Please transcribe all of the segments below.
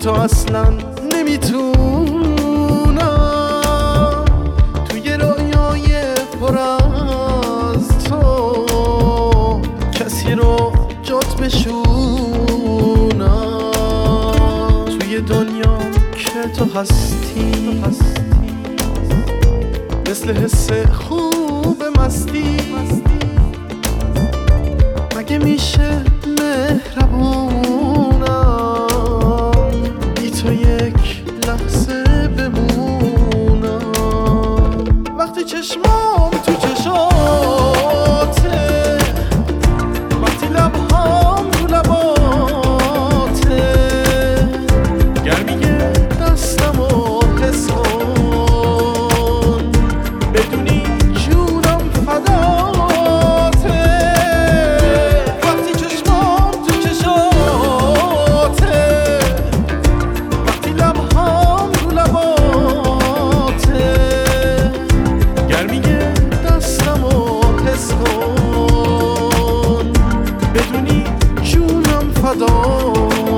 تو اصلا نمیتونم توی رویای پر از تو کسی رو جات بشونم توی دنیا که تو هستی مثل حس خوب مستی مگه میشه مهربونم بی تو یک لحظه بمونم وقتی چشمام تو چشاته وقتی لبهام رو لباته گرمی دستمو حس کن بدونی جونم فداته وقتی چشمام تو چشاته وقتی لبهام رو لباته گرمی دستمو حس کن بدونی جونم فداته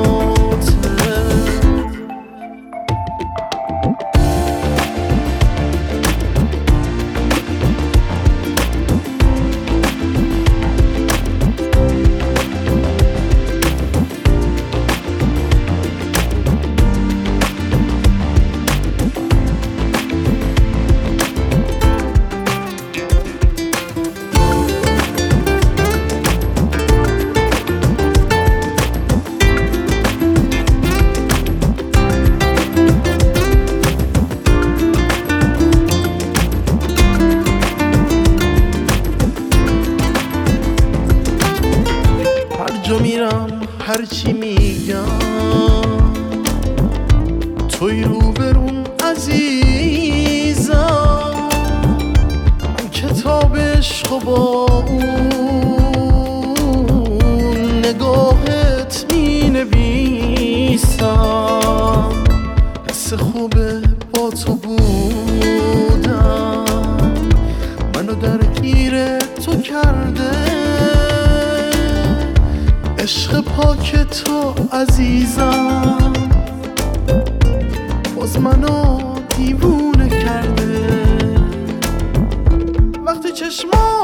جا میرم هرچی میگم توی روبرون عزیزم من کتاب عشق و با اون نگاهت می نویسم حس خوبه با تو بودم منو درگیر تو کرده عشق پاک تو عزیزم باز منو دیوونه کرده وقتی چشمام